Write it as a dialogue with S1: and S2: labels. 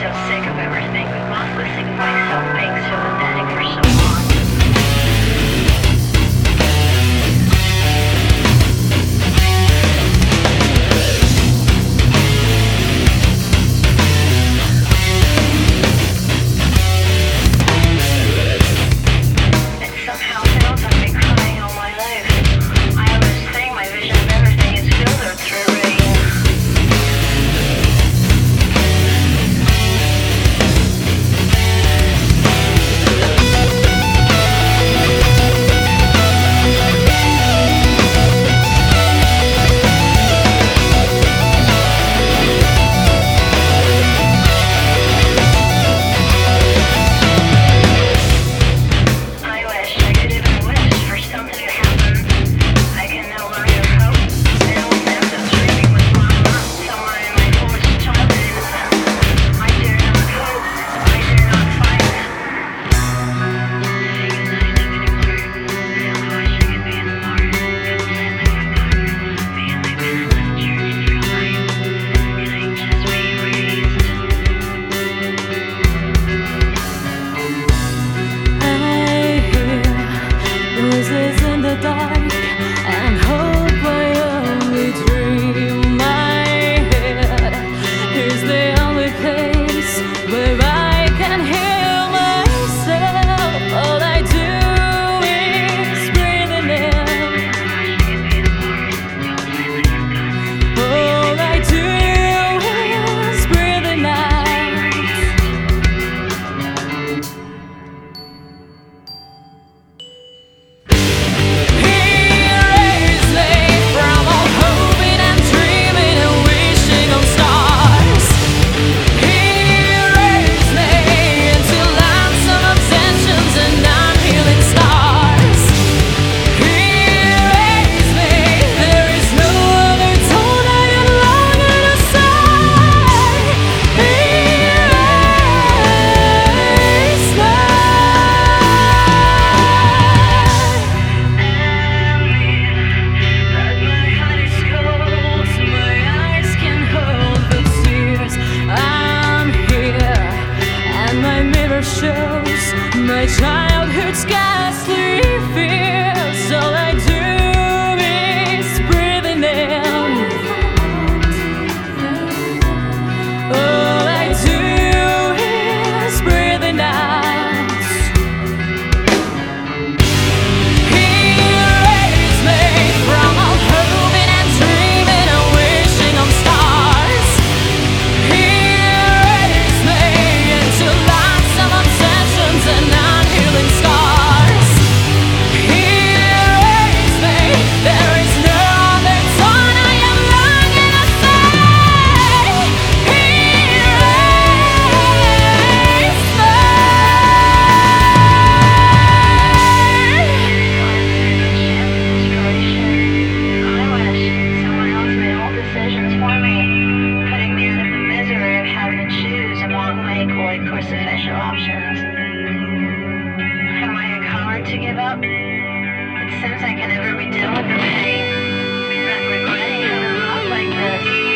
S1: so sick of everything, but lost listening to myself being so pathetic for so long. It somehow feels like I've been crying all my life. I always think my vision of everything is filtered through rain.
S2: Shows my childhood's ghastly fears. All I do is breathe in them. All I do is breathe in out. He raised me from all hoping and dreaming and wishing on stars. He raised me into life, some obsessions and unhealing scars. He raised me, there is no other tone I am longing to say. He raised me.
S1: I wish someone else made all decisions for me, putting me out of the misery of having to choose among my equally course-official options. Am I a coward to give up? It seems I can never be done with the pain, not regretting having a love like this.